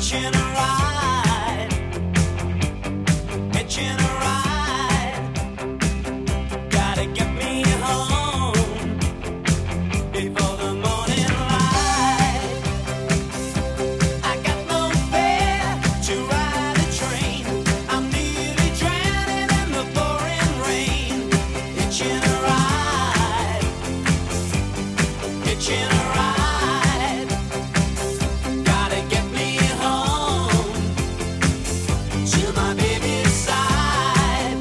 hitching a ride, hitching a ride. Gotta get me home before the morning light. I got no fare to ride a train. I'm nearly drowning in the pouring rain. Hitching a ride, hitching a ride. Gotta get me home to my baby's side.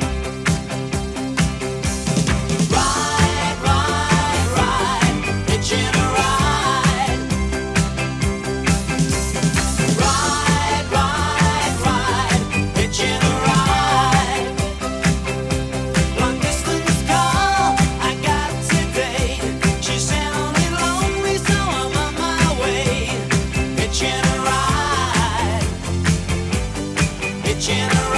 Ride, ride, ride, hitching a ride. Ride, ride, ride, hitching a ride. Long distance call I got today. She sounded lonely, so I'm on my way. Hitching a ride, hitching a